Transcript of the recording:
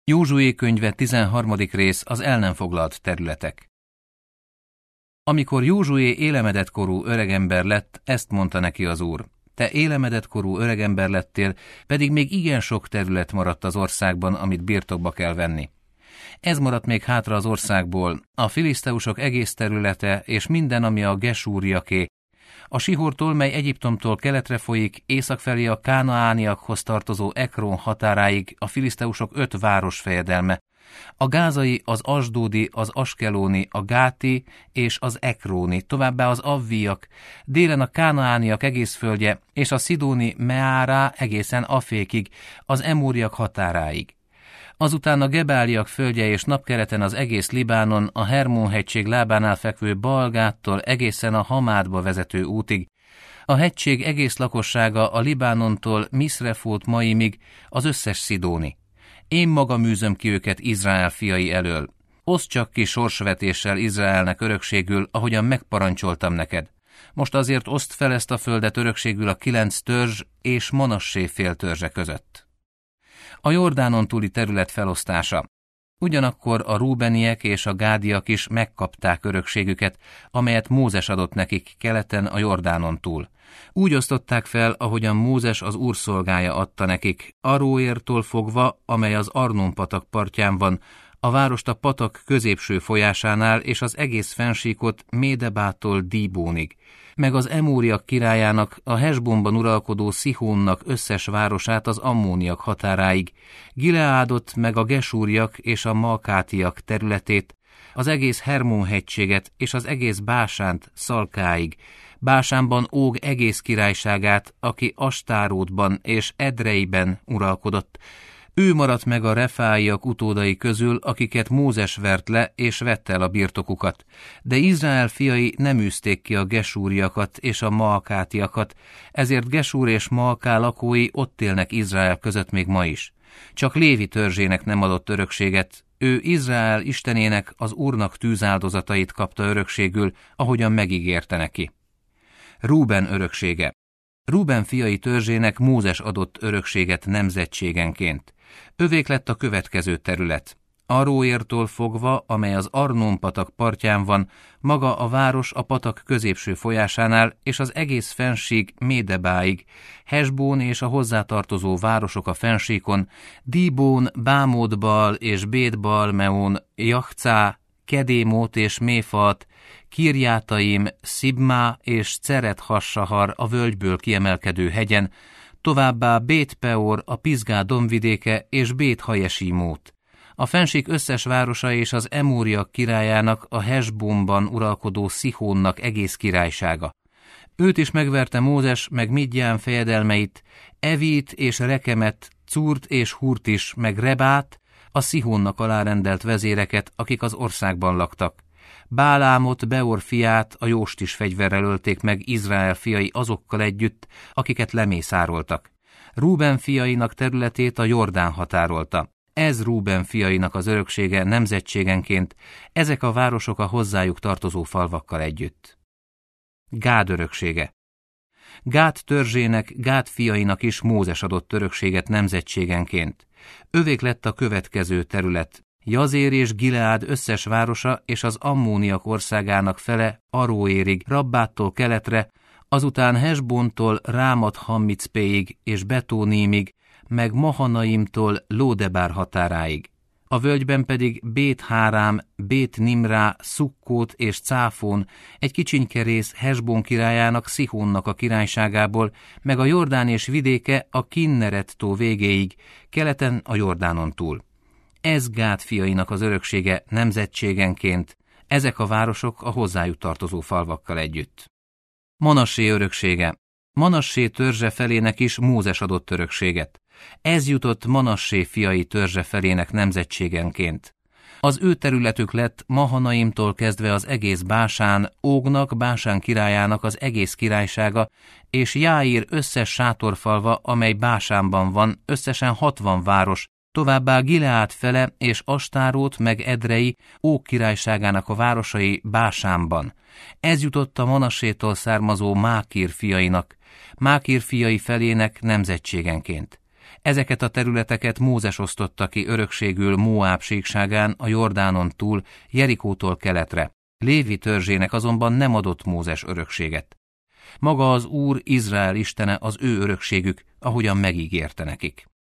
Józsué könyve 13. rész, az el nem foglalt területek. Amikor Józsué élemedett korú öregember lett, ezt mondta neki az Úr: te élemedett korú öregember lettél, pedig még igen sok terület maradt az országban, amit birtokba kell venni. Ez maradt még hátra az országból, a filiszteusok egész területe, és minden, ami a gesúriaké, a Sihortól, mely Egyiptomtól keletre folyik, észak felé a kánaániakhoz tartozó Ekron határáig a filiszteusok 5 város fejedelme, a gázai, az asdódi, az askelóni, a gáti és az ekróni, továbbá az avviak, délen a kánaániak egész földje, és a szidóni Meárá egészen Afékig, az emóriak határáig. Azután a gebáliak földje és napkeleten az egész Libánon, a Hermón-hegység lábánál fekvő Balgáttól egészen a Hamádba vezető útig, a hegység egész lakossága a Libánontól Miszrefót Maimig, az összes szidóni. Én magam űzöm ki őket Izrael fiai elől. Oszd csak ki sorsvetéssel Izraelnek örökségül, ahogyan megparancsoltam neked. Most azért oszd fel ezt a földet örökségül a 9 törzs és Manassé féltörzse között. A Jordánon túli terület felosztása. Ugyanakkor a rúbeniek és a gádiak is megkapták örökségüket, amelyet Mózes adott nekik keleten a Jordánon túl. Úgy osztották fel, ahogyan Mózes az Úr szolgája adta nekik, Aróértól fogva, amely az Arnón-patak partján van, a várost a patak középső folyásánál és az egész fensíkot Médebától Díbónig, meg az Emóriak királyának, a Hesbonban uralkodó Szihónnak összes városát az ammóniak határáig, Gileádot, meg a gesúriak és a malkátiak területét, az egész Hermón-hegységet és az egész Básánt Szalkáig, Básánban Óg egész királyságát, aki Astárótban és Edreiben uralkodott. Ő maradt meg a refáiak utódai közül, akiket Mózes vert le és vette el a birtokukat, de Izrael fiai nem űzték ki a gesúriakat és a maalkátiakat, ezért Gesúr és Maalká lakói ott élnek Izrael között még ma is. Csak Lévi törzsének nem adott örökséget, ő Izrael istenének, az Úrnak tűzáldozatait kapta örökségül, ahogyan megígérte neki. Rúben öröksége. Rúben fiai törzsének Mózes adott örökséget nemzetségenként. Övék lett a következő terület. Aróértól fogva, amely az Arnón-patak partján van, maga a város a patak középső folyásánál, és az egész fensík Médebáig, Hesbón és a hozzátartozó városok a fensíkon, Díbón, Bámódbal és Bétbal-meón, Jahcá, Kedémót és Méfat, Kirjátaim, Szibmá és Ceret-Hassahar a völgyből kiemelkedő hegyen, továbbá Bét-peor, a Pizgá dombvidéke és Bét-hajesímót. A fensík összes városa és az Emóriak királyának, a Hesbonban uralkodó Szihónnak egész királysága. Őt is megverte Mózes, meg Midján fejedelmeit, Evít és Rekemet, Cúrt és Hurt is, meg Rebát, a Szihónnak alárendelt vezéreket, akik az országban laktak. Bálámot, Beor fiát, a Jóst is fegyverrel ölték meg Izrael fiai azokkal együtt, akiket lemészároltak. Rúben fiainak területét a Jordán határolta. Ez Rúben fiainak az öröksége nemzetségenként, ezek a városok a hozzájuk tartozó falvakkal együtt. Gád öröksége. Gád törzsének, Gád fiainak is Mózes adott örökséget nemzetségenként. Övék lett a következő terület. Jazér és Gileád összes városa és az ammóniak országának fele Aróérig, Rabbáttól keletre, azután Hesbontól Rámat-Hammicpéig és Betónímig, meg Mahanaimtól Lódebár határáig. A völgyben pedig Bét-Hárám, Bét-Nimrá, Szukkót és Cáfón, egy kicsinyke rész Hesbon királyának, Szihónnak a királyságából, meg a Jordán és vidéke a Kinneret-tó végéig, keleten a Jordánon túl. Ez Gád fiainak az öröksége nemzetségenként, ezek a városok a hozzájuk tartozó falvakkal együtt. Manassé öröksége. Manassé törzse felének is Mózes adott örökséget. Ez jutott Manassé fiai törzse felének nemzetségenként. Az ő területük lett Mahanaimtól kezdve az egész Básán, Ógnak, Básán királyának az egész királysága, és Jáír összes sátorfalva, amely Básánban van, összesen 60 város, továbbá Gileád fele és Astárót meg Edrei, Óg királyságának a városai Básánban. Ez jutott a Manassétól származó Mákír fiainak, Mákír fiai felének nemzetségenként. Ezeket a területeket Mózes osztotta ki örökségül Móáb síkságán, a Jordánon túl, Jerikótól keletre. Lévi törzsének azonban nem adott Mózes örökséget. Maga az Úr, Izrael istene az ő örökségük, ahogyan megígérte nekik.